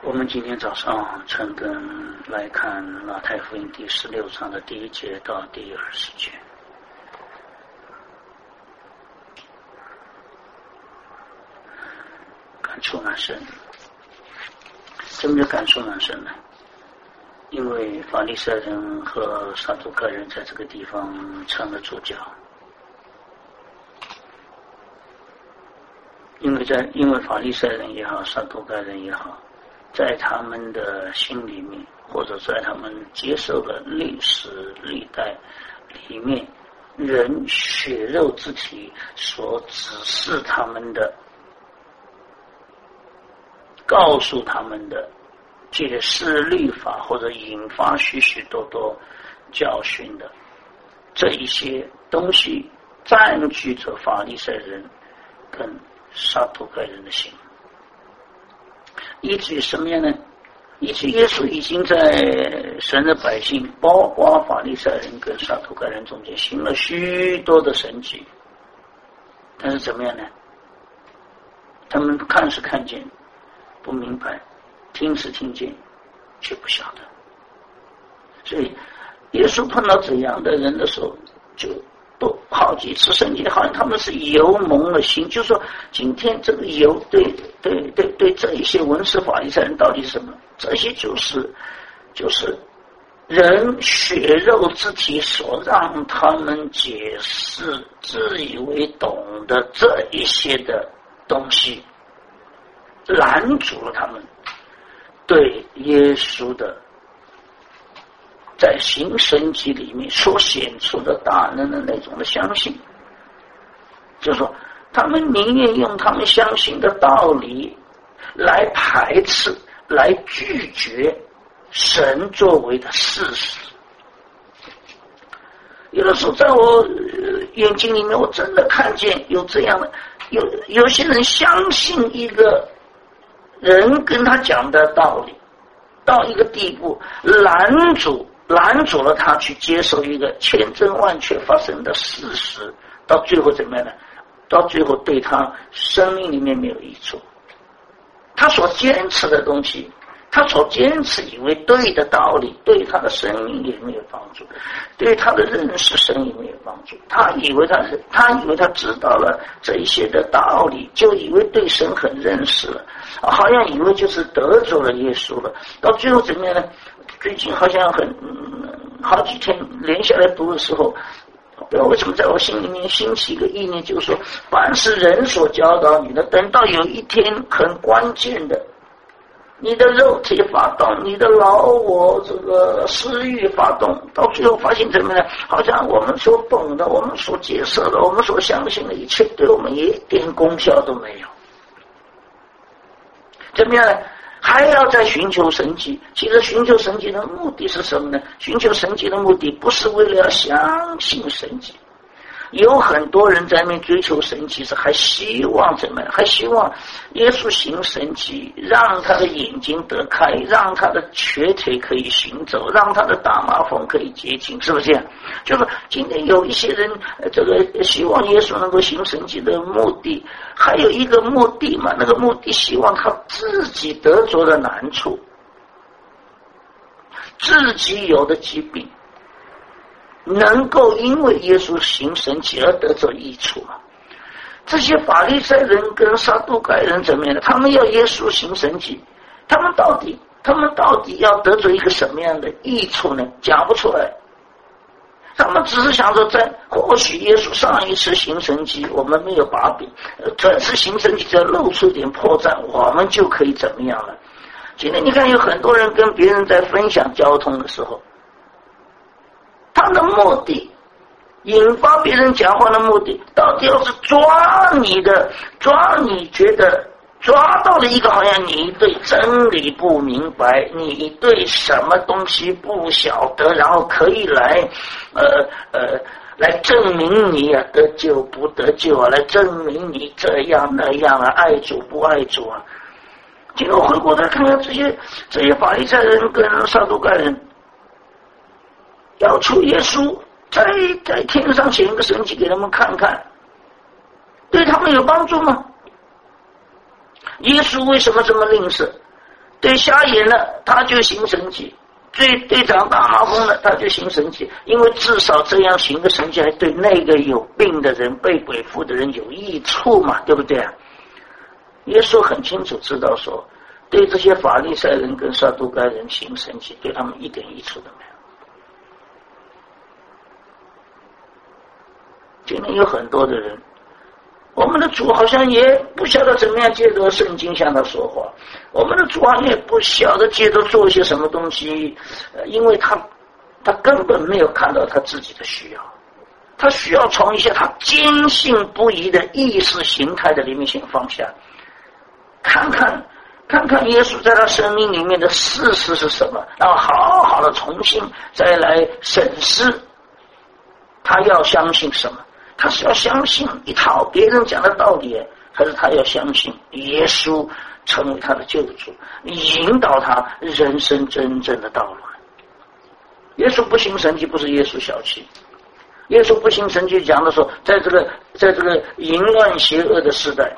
我们今天早上陈根来看马太福音第16章的第1节到第20节。感触蛮深，怎么就感触蛮深呢？因为法利赛人和撒都该人在这个地方成了主角，因为法利赛人也好，撒都该人也好，在他们的心里面，或者在他们接受的历史历代里面，人血肉之体所指示他们的、告诉他们的、解释律法或者引发许许多多教训的这一些东西，占据着法利赛人跟撒都该人的心，以至于什么样呢？以至于耶稣已经在神的百姓，包括法利赛人跟撒都该人中间行了许多的神迹，但是怎么样呢？他们看是看见，不明白；听是听见，却不晓得。所以耶稣碰到这样的人的时候，就都好几次圣经好像他们是油蒙了心，就是说今天这个油对这一些文士法利赛人到底是什么？这些就是人血肉之体所让他们解释自以为懂的这一些的东西，拦阻了他们对耶稣的在行神迹里面所显出的大能的那种的相信。就是说他们宁愿用他们相信的道理来排斥、来拒绝神作为的事实。有的时候在我眼睛里面，我真的看见有这样的，有些人相信一个人跟他讲的道理到一个地步，拦阻了他去接受一个千真万确发生的事实，到最后怎么样呢？到最后对他生命里面没有益处。他所坚持的东西，他所坚持以为对的道理，对他的生命也没有帮助，对他的认识神也没有帮助。他以为他知道了这一些的道理，就以为对神很认识了，好像以为就是得着了耶稣了。到最后怎么样呢？最近好像好几天连下来读的时候，不知道为什么在我心里面兴起一个意念，就是说凡是人所教导你的，等到有一天很关键的，你的肉体发动，你的老我这个私欲发动，到最后发现怎么样？好像我们所懂的，我们所接受的，我们所相信的一切，对我们一点功效都没有。怎么样呢？还要再寻求神迹。其实寻求神迹的目的是什么呢？寻求神迹的目的不是为了要相信神迹。有很多人在那边追求神迹，是还希望怎么样？还希望耶稣行神迹，让他的眼睛得开，让他的瘸腿可以行走，让他的大麻风可以洁净，是不是这样？就是今天有一些人这个希望耶稣能够行神迹的目的，还有一个目的嘛，那个目的希望他自己得着的难处，自己有的疾病，能够因为耶稣行神迹而得着益处嘛？这些法利赛人跟撒都该人怎么样的？他们要耶稣行神迹，他们到底要得着一个什么样的益处呢？讲不出来。他们只是想着或许耶稣上一次行神迹我们没有把柄，这次行神迹只要露出点破绽，我们就可以怎么样了？今天你看有很多人跟别人在分享交通的时候，他的目的，引发别人讲话的目的，到底要是抓你觉得抓到了一个好像你对真理不明白，你对什么东西不晓得，然后可以来证明你啊得救不得救啊，来证明你这样那样啊，爱主不爱主啊。今天我回过来看看这些法利赛人跟撒都该人，要求耶稣在天上显一个神迹给他们看看，对他们有帮助吗？耶稣为什么这么吝啬？ 对瞎眼的他就行神迹，对长大麻风的他就行神迹，因为至少这样行的神迹还对那个有病的人、被鬼附的人有益处嘛，对不对啊？耶稣很清楚知道说，对这些法利赛人跟撒都该人行神迹，对他们一点益处都没有。今天有很多的人，我们的主好像也不晓得怎么样借着圣经向他说话，我们的主好像也不晓得借着做一些什么东西，因为他根本没有看到他自己的需要，他需要从一些他坚信不疑的意识形态的里面先放下，看看耶稣在他生命里面的事实是什么，然后好好的重新再来审视他要相信什么。他是要相信一套别人讲的道理，还是他要相信耶稣成为他的救主，引导他人生真正的道路？耶稣不行神迹，不是耶稣小气。耶稣不行神迹讲的说，在这个淫乱邪恶的时代，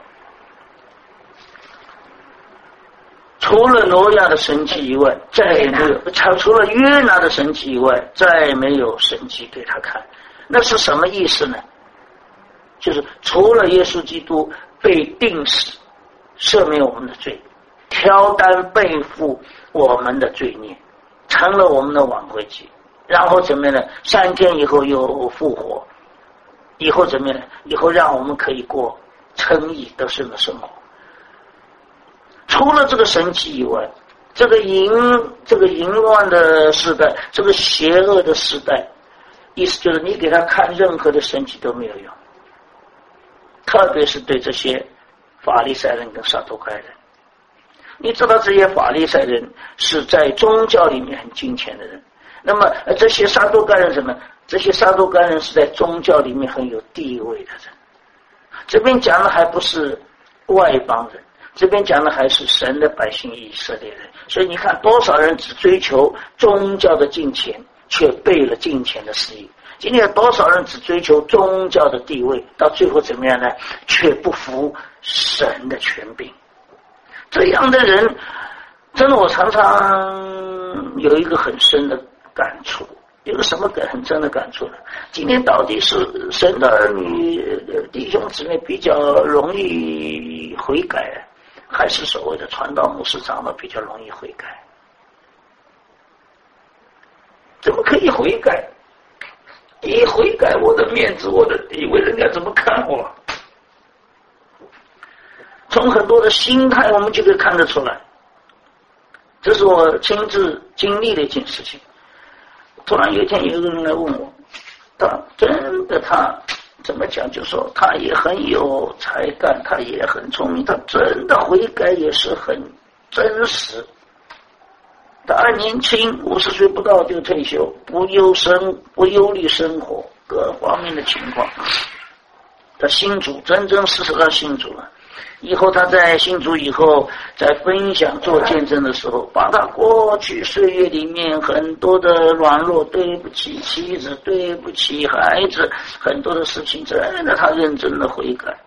除了挪亚的神迹以外，再也没有；除了约拿的神迹以外，再没有神迹给他看。那是什么意思呢？就是除了耶稣基督被钉死赦免我们的罪，挑担背负我们的罪孽，成了我们的挽回祭，然后怎么样呢？3天以后又复活，以后怎么样呢？以后让我们可以过称义得胜的生活。除了这个神迹以外，这个淫乱的时代，这个邪恶的时代，意思就是你给他看任何的神迹都没有用，特别是对这些法利赛人跟撒都该人。你知道这些法利赛人是在宗教里面很金钱的人，那么这些撒都该人什么？这些撒都该人是在宗教里面很有地位的人。这边讲的还不是外邦人，这边讲的还是神的百姓以色列人。所以你看多少人只追求宗教的金钱，却背了金钱的私欲。今天有多少人只追求宗教的地位，到最后怎么样呢？却不服神的权柄。这样的人真的，我常常有一个很深的感触。有个什么很深的感触呢？今天到底是神的儿女弟兄姊妹比较容易悔改，还是所谓的传道牧师长老比较容易悔改？怎么可以悔改？一悔改，我的面子，我的地位，人家怎么看我？从很多的心态我们就可以看得出来，这是我亲自经历的一件事情。突然有一天有一个人来问我，他怎么讲，就说他也很有才干，他也很聪明，他真的悔改也是很真实。他年轻，50岁不到就退休，不忧虑生活各方面的情况。他信主，真真实实的信主了。以后他在信主以后，在分享做见证的时候，把他过去岁月里面很多的软弱，对不起妻子，对不起孩子，很多的事情，真的他认真的悔改。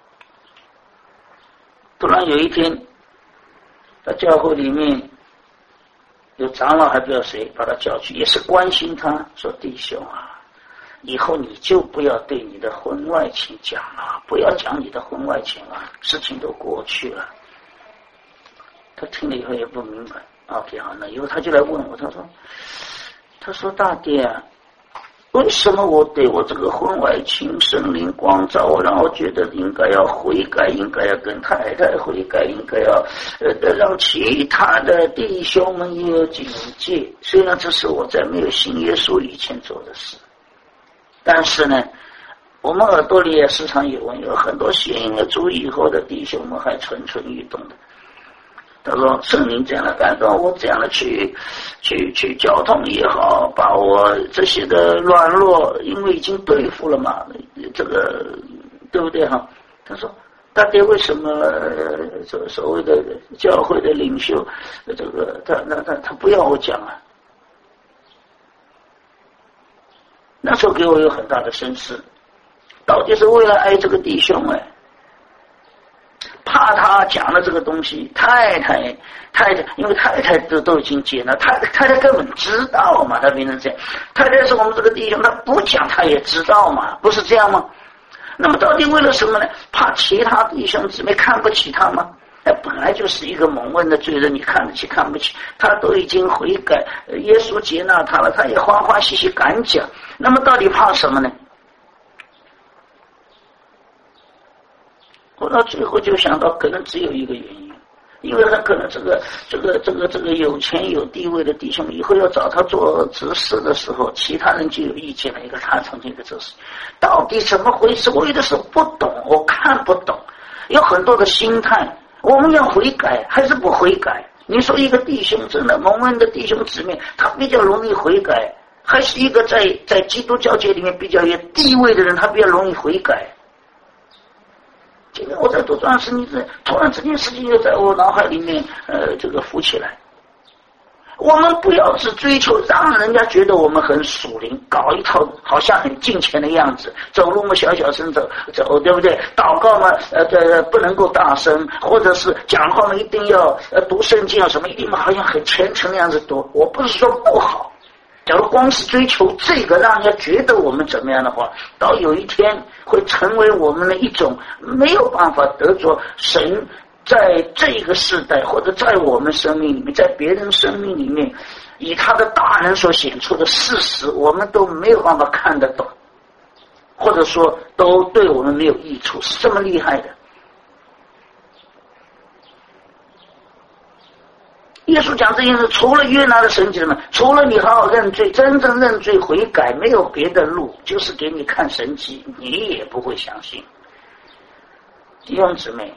突然有一天，在教会里面有长老还不知道谁把他叫去，也是关心他，说弟兄啊，以后你就不要对你的婚外情讲了，不要讲你的婚外情了，事情都过去了。他听了以后也不明白。OK， 好，那以后他就来问我，他说大爹啊，为什么我对我这个婚外情圣灵光照我，让我觉得应该要悔改，应该要跟太太悔改，应该要让其他的弟兄们也有警戒。虽然这是我在没有信耶稣以前做的事，但是呢，我们耳朵里也时常有很多信了主以后的弟兄们还蠢蠢欲动的。他说圣灵这样的感动，我这样的去交通也好，把我这些的软弱，因为已经对付了嘛，这个对不对哈？他说大爹为什么这所谓的教会的领袖，这个他不要我讲啊？那时候给我有很大的深思，到底是为了爱这个弟兄怕他讲的这个东西，太太，因为太太都已经解了，太太根本知道嘛，他变成这样。太太是我们这个弟兄，他不讲他也知道嘛，不是这样吗？那么到底为了什么呢？怕其他弟兄姊妹看不起他吗？本来就是一个蒙恩的罪人，你看得起看不起，他都已经悔改，耶稣接纳他了，他也欢欢喜喜敢讲，那么到底怕什么呢？我到最后就想到，可能只有一个原因，因为很可能这个有钱有地位的弟兄以后要找他做执事的时候，其他人就有意见了。一个他曾经一个执事，到底怎么回事？我有的时候不懂，我看不懂，有很多的心态。我们要悔改还是不悔改？你说一个弟兄真的蒙恩的弟兄姊妹，他比较容易悔改，还是一个在基督教界里面比较有地位的人，他比较容易悔改？今天我在读这段圣经，突然这件事情又在我脑海里面这个浮起来。我们不要只追求让人家觉得我们很属灵，搞一套好像很敬虔的样子，走路嘛小小声走，对不对？祷告嘛不能够大声，或者是讲话嘛一定要读圣经啊什么，一定好像很虔诚的样子读。我不是说不好，假如光是追求这个让人家觉得我们怎么样的话，到有一天会成为我们的一种没有办法得着神在这个世代，或者在我们生命里面，在别人生命里面，以他的大能所显出的事实，我们都没有办法看得懂，或者说都对我们没有益处，是这么厉害的。耶稣讲这件事，除了约拿的神迹什么，除了你好好认罪，真正认罪悔改，没有别的路，就是给你看神迹，你也不会相信。弟兄姊妹，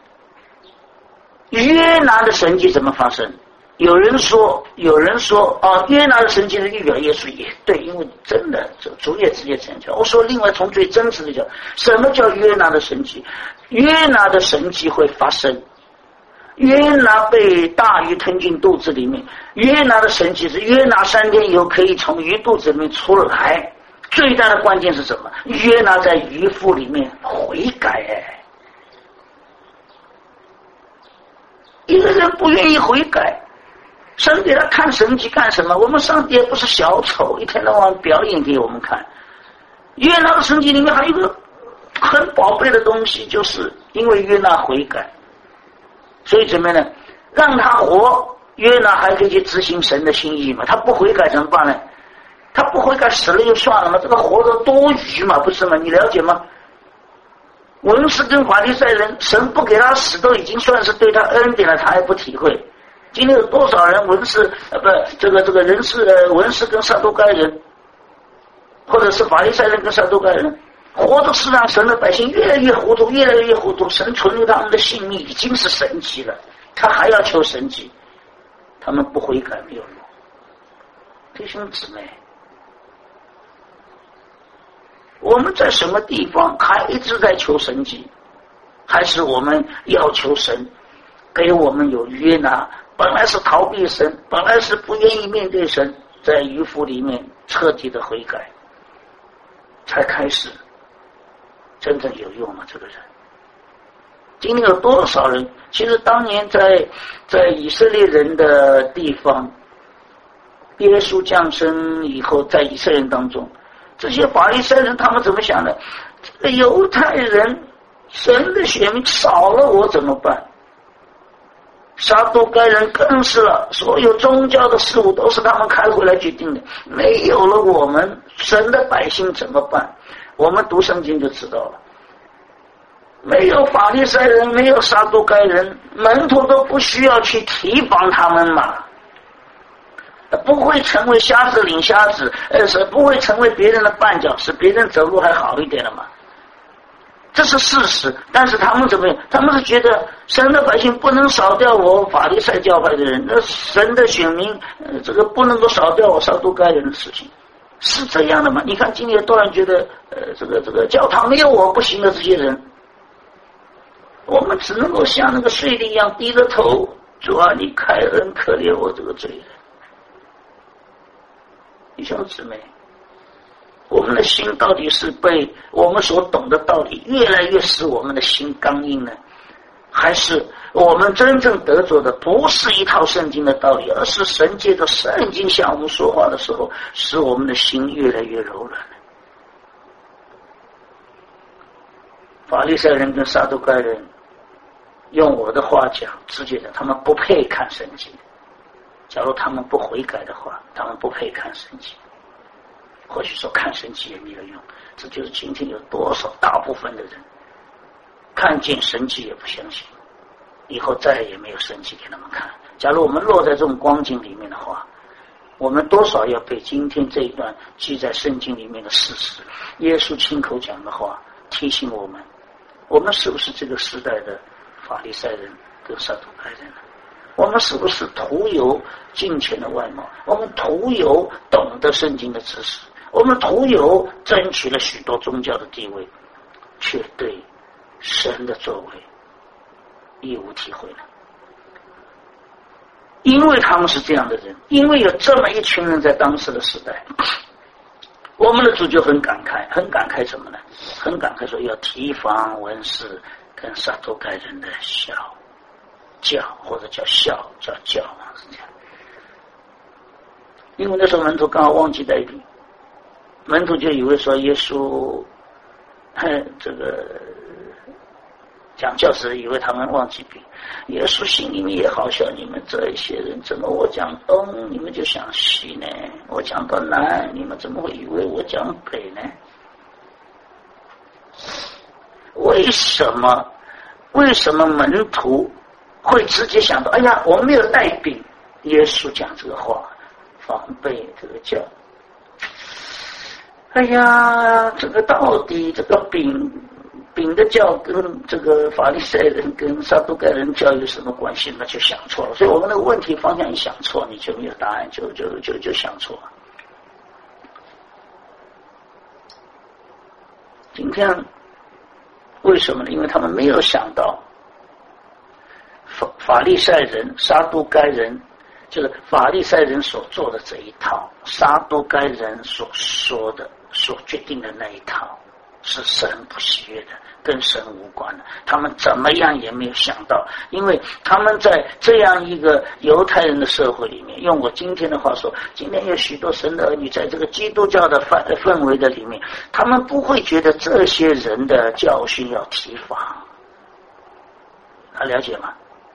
约拿的神迹怎么发生？有人说约拿的神迹是预表耶稣，也对，因为真的主也直接这样讲。我说另外从最真实的讲，什么叫约拿的神迹？约拿的神迹会发生。约拿被大鱼吞进肚子里面，约拿的神迹是约拿3天以后可以从鱼肚子里面出来。最大的关键是什么？约拿在鱼腹里面悔改。一个人不愿意悔改，神给他看神迹干什么？我们上帝也不是小丑，一天到晚表演给我们看。约拿的神迹里面还有一个很宝贝的东西，就是因为约拿悔改，所以怎么样呢？让他活，约拿还可以去执行神的心意嘛。他不悔改怎么办呢？他不悔改死了就算了嘛，这个活着多余嘛，不是吗？你了解吗？文士跟法利赛人，神不给他死都已经算是对他恩典了，他还不体会。今天有多少人文士这个人是文士跟撒都该人，或者是法利赛人跟撒都该人，活着是让神的百姓越来越糊涂，越来越糊涂，神存留他们的性命已经是神迹了，他还要求神迹，他们不悔改没有用。弟兄姊妹，我们在什么地方还一直在求神迹？还是我们要求神给我们有约拿，本来是逃避神，本来是不愿意面对神，在鱼腹里面彻底的悔改，才开始真正有用了。这个人今天有多少人？其实当年在以色列人的地方，耶稣降生以后，在以色列人当中，这些法利赛人他们怎么想的？这个犹太人神的选民少了我怎么办？撒都该人更是了，所有宗教的事物都是他们开会来决定的，没有了我们神的百姓怎么办？我们读圣经就知道了，没有法利赛人，没有撒都该人，门徒都不需要去提防他们嘛，不会成为瞎子领瞎子，是不会成为别人的绊脚石，别人走路还好一点了嘛。这是事实，但是他们怎么样？他们是觉得神的百姓不能少掉我法利赛教派的人，那神的选民这个不能够少掉我撒都该人的事情，是这样的吗？你看今天多人觉得这个教堂没有我不行的这些人，我们只能够像那个税吏一样低着头，主啊，你开恩可怜我这个罪人。弟兄姊妹，我们的心到底是被我们所懂的道理越来越使我们的心刚硬呢， 还是我们真正得着的不是一套圣经的道理，而是神借着圣经向我们说话的时候，使我们的心越来越柔软。法利赛人跟撒都该人，用我的话讲，直接的，他们不配看圣经。假如他们不悔改的话，他们不配看圣经。或许说看圣经也没有用，这就是今天有多少大部分的人看见神迹也不相信，以后再也没有神迹给他们看。假如我们落在这种光景里面的话，我们多少要被今天这一段记在圣经里面的事实，耶稣亲口讲的话提醒我们，我们是不是这个时代的法利赛人跟撒都该人呢？我们是不是徒有金钱的外貌？我们徒有懂得圣经的知识？我们徒有争取了许多宗教的地位，却对神的作为一无体会呢？因为他们是这样的人，因为有这么一群人在当时的时代，我们的主就很感慨，很感慨什么呢？很感慨说要提防文士跟撒都该人的小教，或者叫笑叫教啊，是这样。因为那时候门徒刚好忘记带饼，门徒就以为说耶稣这个讲教时以为他们忘记饼，耶稣心里面也好笑，你们这一些人怎么我讲东你们就想西呢？我讲到南你们怎么会以为我讲北呢？为什么门徒会直接想到，哎呀，我没有带饼，耶稣讲这个话防备这个教，哎呀，这个到底这个饼的教跟这个法利赛人跟撒都该人教有什么关系？那就想错了。所以我们那个问题方向一想错，你就没有答案，就想错了。今天为什么呢？因为他们没有想到法利赛人、撒都该人，就是法利赛人所做的这一套，撒都该人所说的、所决定的那一套，是神不喜悦的，跟神无关的。他们怎么样也没有想到，因为他们在这样一个犹太人的社会里面，用我今天的话说，今天有许多神的儿女在这个基督教的氛围的里面，他们不会觉得这些人的教训要提防。他了解吗？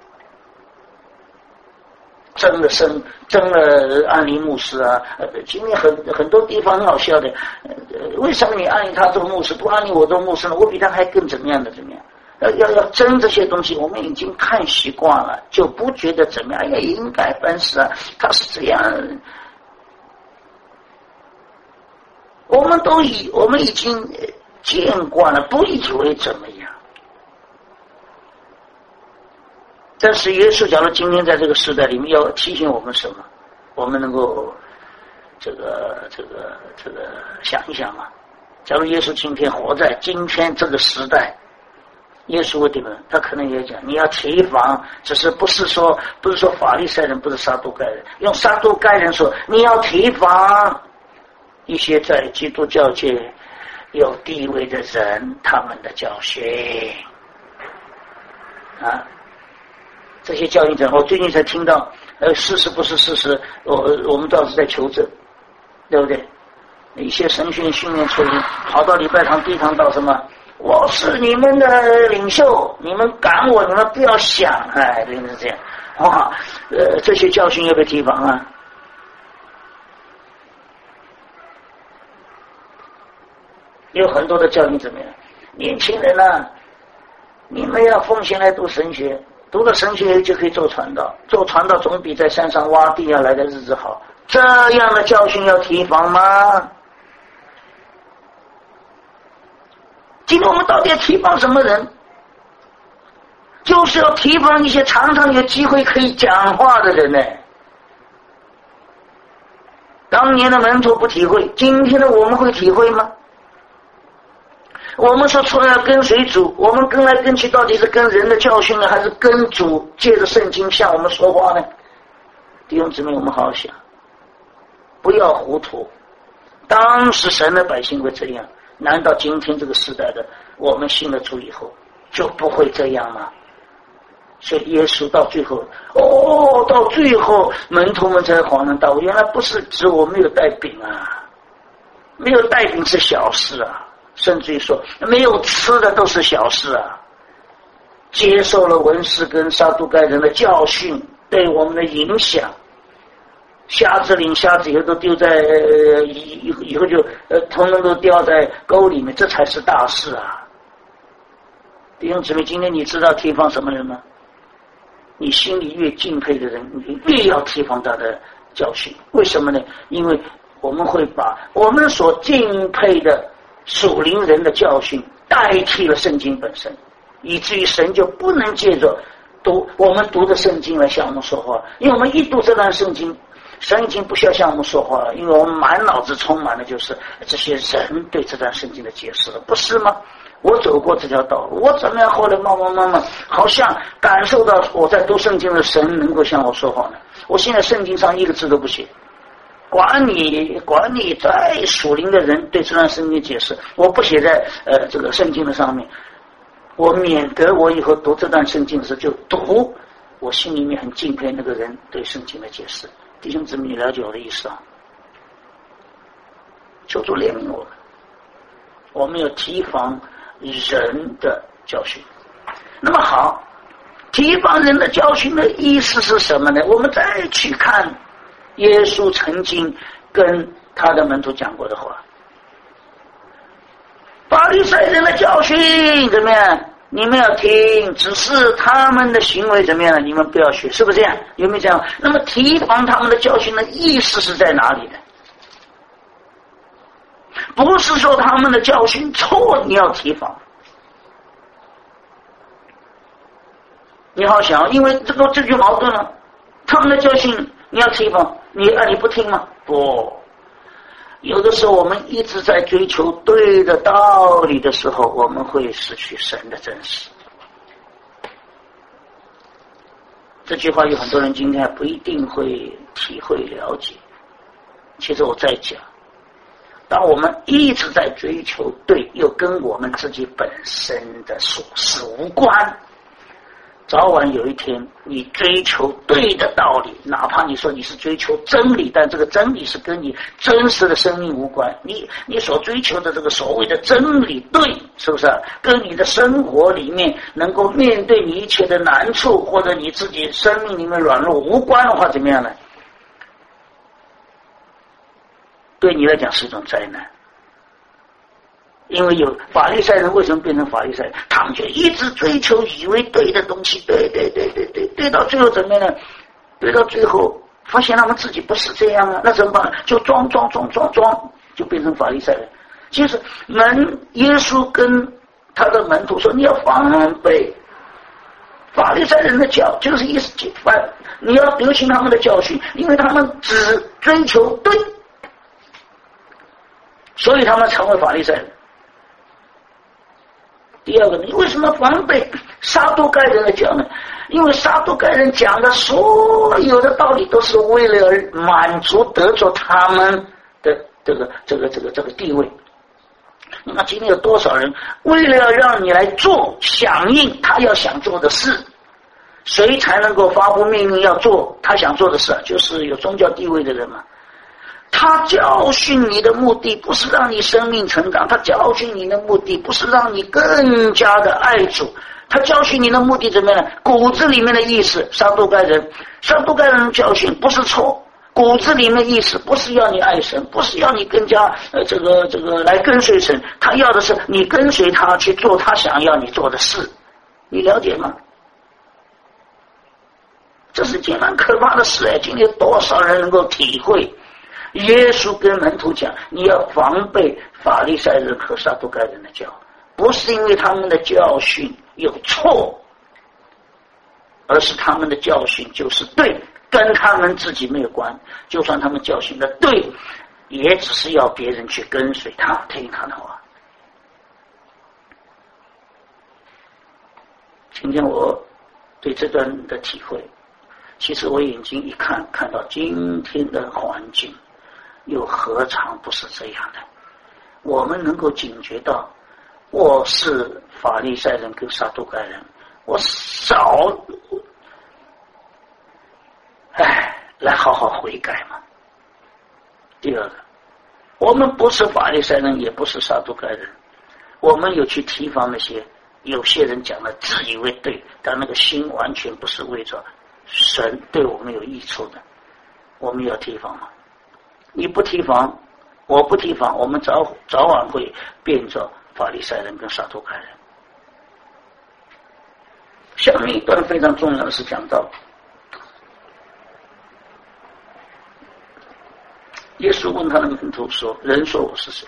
争了安利牧师啊，今天很多地方很好笑的，为什么你安利他做牧师，不安利我做牧师呢？我比他还更怎么样？要争这些东西，我们已经看习惯了，就不觉得怎么样。哎呀，应该办事啊，他是这样。我们已经见惯了，不以为怎么样。但是耶稣假如今天在这个时代里面要提醒我们什么？我们能够这个想一想啊。假如耶稣今天活在今天这个时代，耶稣会怎么？他可能也讲，你要提防，只是不是说法利赛人，不是撒都该人，用撒都该人说，你要提防一些在基督教界有地位的人，他们的教训啊。这些教育者，我最近才听到，事实不是事实，我们倒是在求证，对不对？一些神学训练出来，跑到礼拜堂、地堂到什么？我是你们的领袖，你们赶我，你们不要想，哎，真是这样。哇，这些教训要被提防啊！有很多的教育怎么样？年轻人啊，你们要奉献来读神学。读了神学就可以做传道，做传道总比在山上挖地要来的日子好。这样的教训要提防吗？今天我们到底要提防什么人？就是要提防一些常常有机会可以讲话的人呢。当年的门徒不体会，今天的我们会体会吗？我们说出来要跟随主，我们跟来跟去到底是跟人的教训呢，还是跟主借着圣经向我们说话呢？弟兄姊妹，我们好好想，不要糊涂。当时神的百姓会这样，难道今天这个时代的我们信了主以后就不会这样吗？ 所以耶稣到最后，门徒们才恍然大悟，原来不是指我没有带饼啊，没有带饼是小事啊，甚至于说没有吃的都是小事啊。接受了文士跟撒都该人的教训对我们的影响，瞎子领瞎子以后都丢在以后就统统都掉在沟里面，这才是大事啊。弟兄姊妹，今天你知道提防什么人吗？你心里越敬佩的人，你越要提防他的教训。为什么呢？因为我们会把我们所敬佩的属灵人的教训代替了圣经本身，以至于神就不能借着我们读的圣经来向我们说话。因为我们一读这段圣经，神已经不需要向我们说话了，因为我们满脑子充满的就是这些人对这段圣经的解释了，不是吗？我走过这条道路，我怎么样后来慢慢好像感受到我在读圣经的神能够向我说话呢。我现在圣经上一个字都不写，管你再属灵的人对这段圣经解释，我不写在这个圣经的上面，我免得我以后读这段圣经的时候就读我心里面很敬佩那个人对圣经的解释。弟兄姊妹，你了解我的意思啊？求主怜悯我们要提防人的教训。那么好，提防人的教训的意思是什么呢？我们再去看耶稣曾经跟他的门徒讲过的话。法利赛人的教训怎么样？你们要听，只是他们的行为怎么样，你们不要学，是不是这样？有没有这样？那么提防他们的教训的意思是在哪里呢？不是说他们的教训错你要提防。你好想，因为这就矛盾了，他们的教训你要提防，你不听吗？不，有的时候我们一直在追求对的道理的时候，我们会失去神的真实。这句话有很多人今天还不一定会体会了解。其实我在讲，当我们一直在追求对，又跟我们自己本身的属事无关，早晚有一天你追求对的道理，哪怕你说你是追求真理，但这个真理是跟你真实的生命无关，你所追求的这个所谓的真理对，是不是跟你的生活里面能够面对你一切的难处，或者你自己生命里面软弱无关的话，怎么样呢？对你来讲是一种灾难。因为有法利赛人，为什么变成法利赛人？他们就一直追求以为对的东西，对到最后怎么样呢？对到最后发现他们自己不是这样啊，那怎么办？就装，就变成法利赛人。其实耶稣跟他的门徒说，你要防备法利赛人的教，就是意思你要留心他们的教训，因为他们只追求对，所以他们成为法利赛人。第二个，你为什么防备撒都该人的教呢？因为撒都该人讲的所有的道理都是为了满足得着他们的这个地位。那么今天有多少人为了让你来做响应他要想做的事，谁才能够发布命令要做他想做的事？就是有宗教地位的人嘛。他教训你的目的不是让你生命成长，他教训你的目的不是让你更加的爱主，他教训你的目的怎么样呢？骨子里面的意思，撒都该人教训不是错，骨子里面的意思不是要你爱神，不是要你更加这个来跟随神，他要的是你跟随他去做他想要你做的事，你了解吗？这是件蛮可怕的事哎！今天多少人能够体会？耶稣跟门徒讲，你要防备法利赛人和撒都该人的教，不是因为他们的教训有错，而是他们的教训就是对，跟他们自己没有关。就算他们教训的对，也只是要别人去跟随他，听他的话。今天我对这段的体会，其实我眼睛一看到今天的环境，又何尝不是这样的？我们能够警觉到，我是法利赛人跟撒都该人，我少来好好悔改嘛。第二个，我们不是法利赛人，也不是撒都该人，我们有去提防那些有些人讲的自以为对，但那个心完全不是为着神对我们有益处的，我们要提防嘛。你不提防，我不提防，我们早晚会变成法利赛人跟撒都该人。下面一段非常重要的是讲到耶稣问他的门徒说：“人说我是谁？”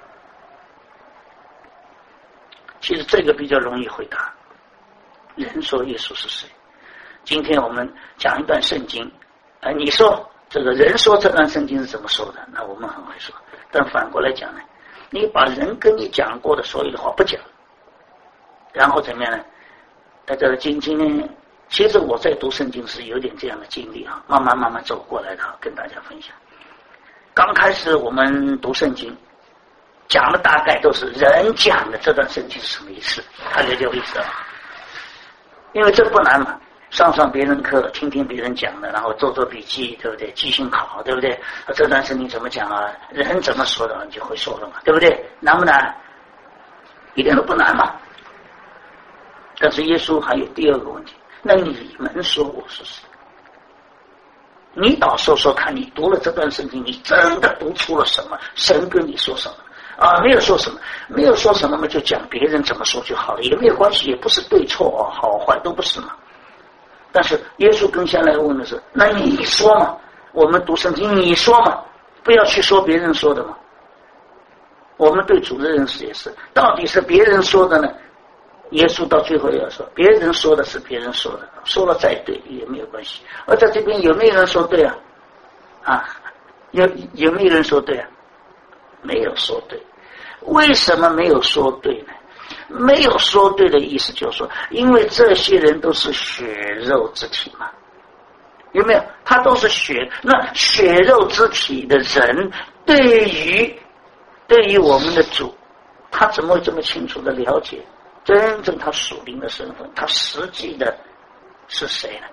其实这个比较容易回答。人说耶稣是谁？今天我们讲一段圣经，你说这个人说这段圣经是怎么说的？那我们很会说。但反过来讲呢，你把人跟你讲过的所有的话不讲，然后怎么样呢？这个今天其实我在读圣经是有点这样的经历啊，慢慢走过来的，跟大家分享。刚开始我们读圣经，讲的大概都是人讲的这段圣经是什么意思，大家就会知道。因为这不难嘛，上别人课，听别人讲的，然后做笔记，对不对？记性好，对不对？这段圣经怎么讲啊？人怎么说的，你就会说了嘛，对不对？难不难？一点都不难嘛。但是耶稣还有第二个问题，那你们说我是谁？你倒说说看，你读了这段圣经，你真的读出了什么？神跟你说什么啊？没有说什么，没有说什么嘛，就讲别人怎么说就好了，也没有关系，也不是对错啊，好坏都不是嘛。但是耶稣跟下来问的是，那你说嘛？我们读圣经，你说嘛？不要去说别人说的嘛。我们对主的认识也是，到底是别人说的呢？耶稣到最后要说，别人说的是别人说的，说了再对也没有关系。而在这边有没有人说对啊？有没有人说对啊？没有说对。为什么没有说对呢？没有说对的意思就是说，因为这些人都是血肉之体嘛，有没有？他都是那血肉之体的人，对于我们的主，他怎么会这么清楚的了解真正他属灵的身份，他实际的是谁呢？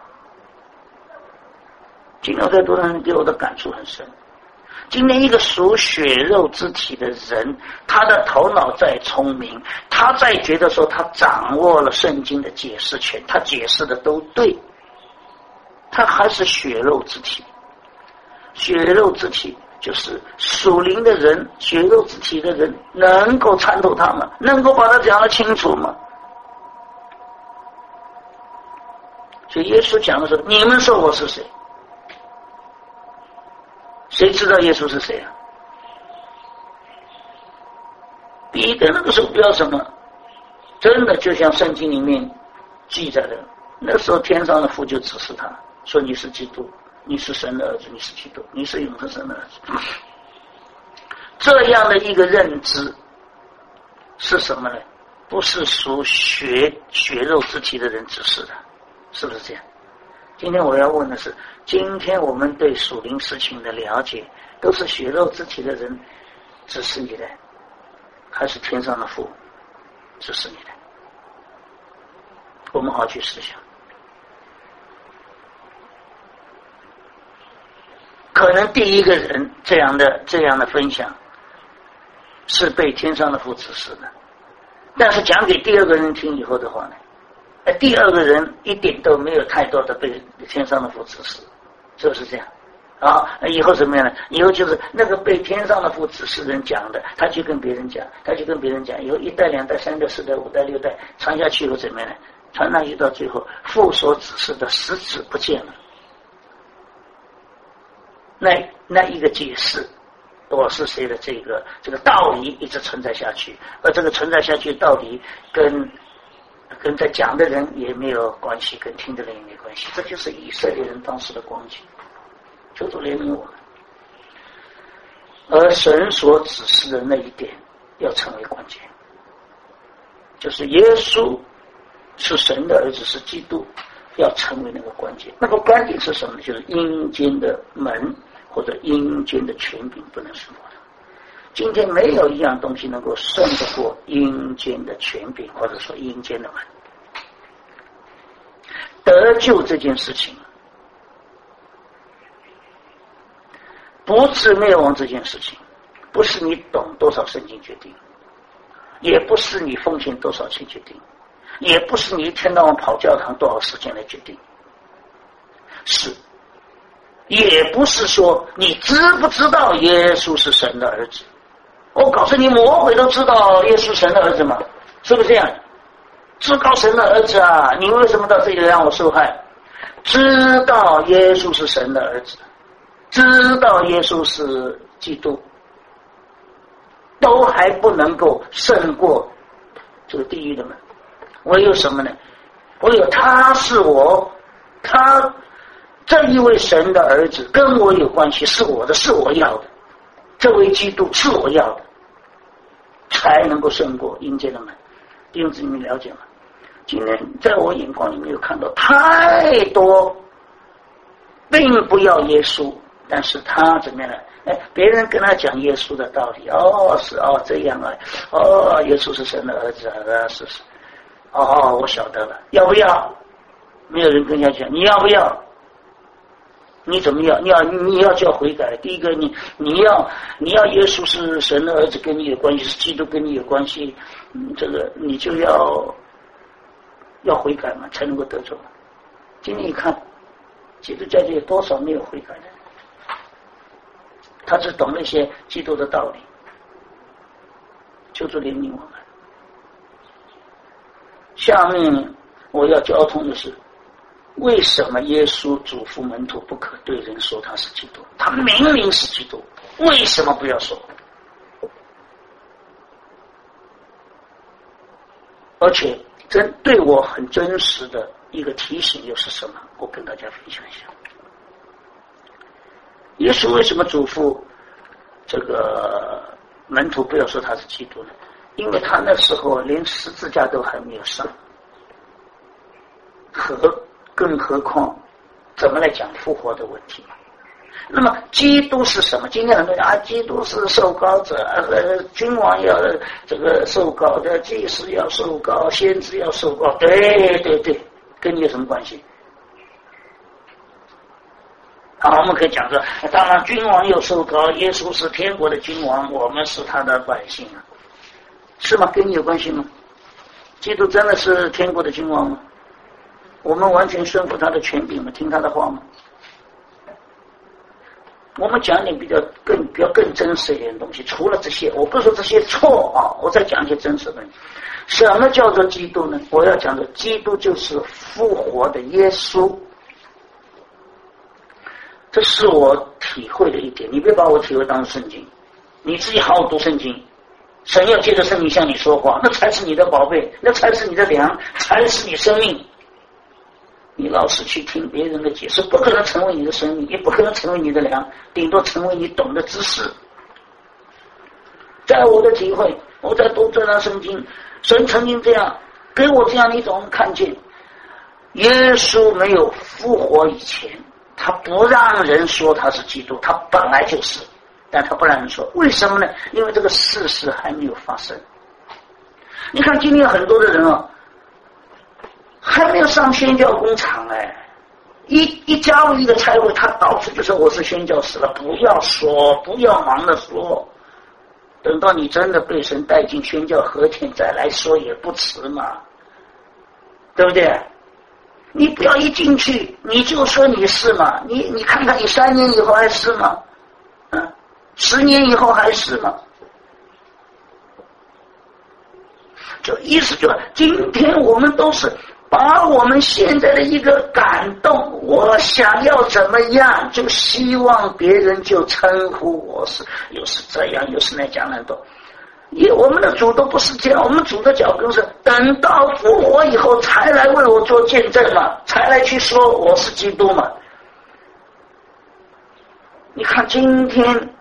今天我在读上给我的感触很深。今天一个属血肉之体的人，他的头脑再聪明，他再觉得说他掌握了圣经的解释权，他解释的都对，他还是血肉之体。血肉之体就是属灵的人，血肉之体的人能够参透他吗？能够把他讲得清楚吗？所以耶稣讲的时候，你们说我是谁？谁知道耶稣是谁啊？彼得那个时候不要什么，真的就像圣经里面记载的，那时候天上的父就指示他说，你是基督，你是神的儿子，你是基督，你是永恒神的儿子。这样的一个认知是什么呢？不是属血肉之体的人指示的，是不是这样？今天我要问的是，今天我们对属灵事情的了解，都是血肉之体的人指示你的，还是天上的父指示你的？我们好去思想。可能第一个人这样的分享是被天上的父指示的，但是讲给第二个人听以后的话呢，第二个人一点都没有太多的被天上的父指示，是不是这样啊？以后怎么样呢？以后就是那个被天上的父指示人讲的，他去跟别人讲，以后1代、2代、3代、4代、5代、6代传下去以后怎么样呢？传上去到最后，父所指示的实质不见了。那一个解释我是谁的这个道理一直存在下去，而这个存在下去的道理跟在讲的人也没有关系，跟听的人也没关系，这就是以色列人当时的光景。求主怜悯我们，而神所指示的那一点要成为关键，就是耶稣是神的儿子，是基督，要成为那个关键。那个关键是什么？就是阴间的门或者阴间的权柄不能胜过他。今天没有一样东西能够胜得过阴间的权柄，或者说阴间的门。得救这件事情不至灭亡这件事情，不是你懂多少圣经决定，也不是你奉献多少钱决定，也不是你一天到晚跑教堂多少时间来决定，也不是说你知不知道耶稣是神的儿子。我告诉你，魔鬼都知道耶稣是神的儿子吗？是不是这样？至高神的儿子啊，你为什么到这里让我受害？知道耶稣是神的儿子，知道耶稣是基督，都还不能够胜过这个地狱的门。唯有什么呢？唯有他是我，他这一位神的儿子跟我有关系，是我的，是我要的，这位基督是我要的，才能够胜过阴间的门。弟兄姊妹了解吗？今天在我眼光里面有看到太多并不要耶稣，但是他怎么样呢？别人跟他讲耶稣的道理，这样啊，耶稣是神的儿子啊，是我晓得了，要不要？没有人跟人家讲，你要不要？你怎么要？你要叫悔改。第一个，你要耶稣是神的儿子跟你有关系，是基督跟你有关系，这个你就要悔改嘛，才能够得救嘛。今天一看，基督教里有多少没有悔改的？他只懂那些基督的道理，求主怜悯我们。下面我要交通的是，为什么耶稣嘱咐门徒不可对人说他是基督？他明明是基督，为什么不要说？而且对我很真实的一个提醒又是什么？我跟大家分享一下。耶稣为什么嘱咐这个门徒不要说他是基督呢？因为他那时候连十字架都还没有上，更何况怎么来讲复活的问题？那么基督是什么？今天很多人讲基督是受膏者，君王要这个受膏的，祭司要受膏，先知要受膏。对，跟你有什么关系？好，我们可以讲说，当然君王又受膏，耶稣是天国的君王，我们是他的百姓啊，是吗？跟你有关系吗？基督真的是天国的君王吗？我们完全顺服他的权柄吗？听他的话吗？我们讲点比较更真实一点的东西。除了这些，我不是说这些错啊，我再讲一些真实的东西。什么叫做基督呢？我要讲的基督就是复活的耶稣。这是我体会的一点，你别把我体会当成圣经，你自己好好读圣经。神要借着圣经向你说话，那才是你的宝贝，那才是你的粮，才是你生命。你老是去听别人的解释，不可能成为你的生命，也不可能成为你的粮，顶多成为你懂的知识。在我的体会，我在读这段圣经，神曾经这样给我这样一种看见，耶稣没有复活以前，他不让人说他是基督，他本来就是，但他不让人说，为什么呢？因为这个事实还没有发生。你看今天很多的人啊，还没有上宣教工厂一加入一个差会，他到处就说我是宣教士了，不要说，不要忙着说，等到你真的被神带进宣教和田再来说也不迟嘛，对不对？你不要一进去你就说你是嘛，你看看你3年以后还是吗？10年以后还是吗？就意思就是今天我们都是把我们现在的一个感动，我想要怎么样，就希望别人就称呼我是，又是这样又是那讲很多。我们的主都不是这样，我们主的脚跟是等到复活以后才来为我做见证嘛，才来去说我是基督嘛。你看今天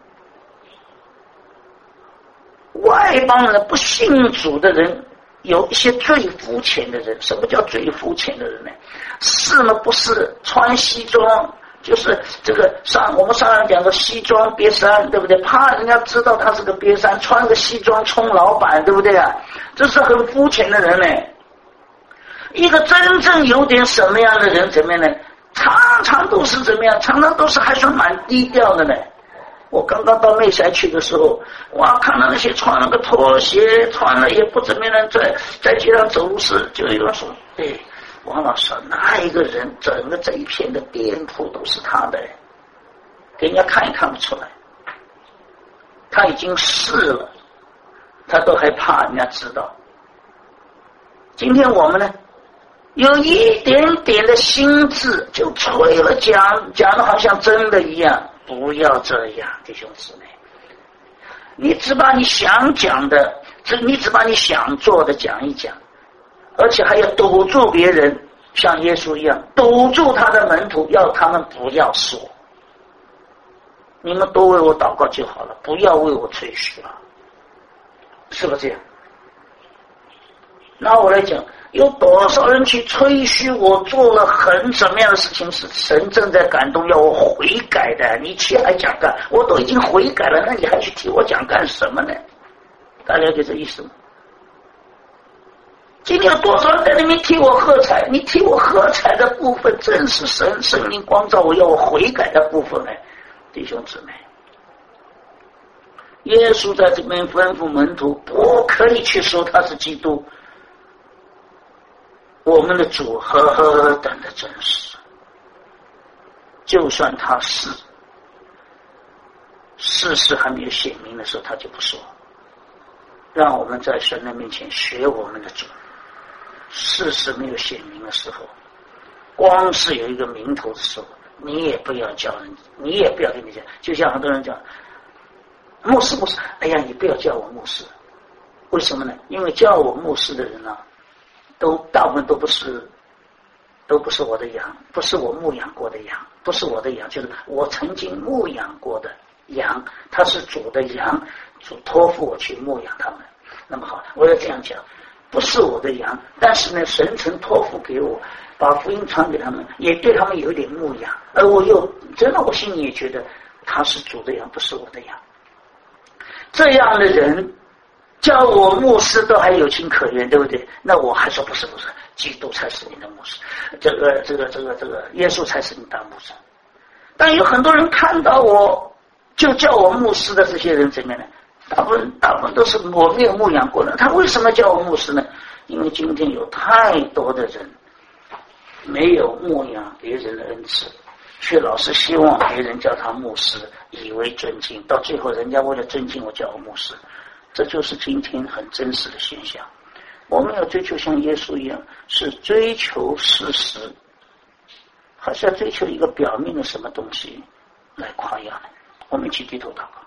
外邦人不信主的人，有一些最肤浅的人。什么叫最肤浅的人呢？是吗？不是穿西装，就是这个我们上来讲个西装瘪三，对不对？怕人家知道他是个瘪三，穿个西装充老板，对不对啊？这是很肤浅的人呢。一个真正有点什么样的人怎么样呢？常常都是怎么样？常常都是还算蛮低调的呢。 我刚刚到内山去的时候，哇，看到那些穿了个拖鞋，穿了也不怎么样在街上走路时，就有人说，哎，王老师，那一个人整个这一片的店铺都是他的，给人家看也看不出来，他已经试了，他都还怕人家知道。今天我们呢，有一点点的心智就吹了讲的好像真的一样，不要这样，弟兄姊妹，你只把你想讲的，你只把你想做的讲一讲，而且还要堵住别人，像耶稣一样堵住他的门徒，要他们不要说，你们都为我祷告就好了，不要为我吹嘘了，是不是这样？那我来讲，有多少人去吹嘘我做了很什么样的事情，是神正在感动要我悔改的，你去还讲干？我都已经悔改了，那你还去替我讲干什么呢？大家了解这意思吗？今天有多少人在那边替我喝彩？你替我喝彩的部分，正是圣灵光照我要我悔改的部分呢，弟兄姊妹。耶稣在这边吩咐门徒，不可以去说他是基督。我们的主何等的真实，就算他是事实还没有显明的时候，他就不说。让我们在神的面前学我们的主，事实没有显明的时候，光是有一个名头的时候，你也不要叫人，你也不要跟你讲，就像很多人讲牧师，哎呀，你不要叫我牧师，为什么呢？因为叫我牧师的人啊，大部分都不是我的羊，不是我牧养过的羊，不是我的羊，就是我曾经牧养过的羊，他是主的羊，主托付我去牧养他们。那么好，我要这样讲，不是我的羊，但是呢，神曾托付给我，把福音传给他们，也对他们有一点牧养，而我又真的我心里也觉得他是主的羊，不是我的羊。这样的人叫我牧师都还有情可原，对不对？那我还说不是，基督才是你的牧师，这个耶稣才是你当牧师。但有很多人看到我就叫我牧师的这些人怎么样呢？大部分都是我没有牧养过的，他为什么叫我牧师呢？因为今天有太多的人没有牧养别人的恩赐，却老是希望别人叫他牧师，以为尊敬，到最后人家为了尊敬我叫我牧师。这就是今天很真实的现象。我们要追求像耶稣一样，是追求事实，还是要追求一个表面的什么东西来夸耀呢？我们一起低头祷告。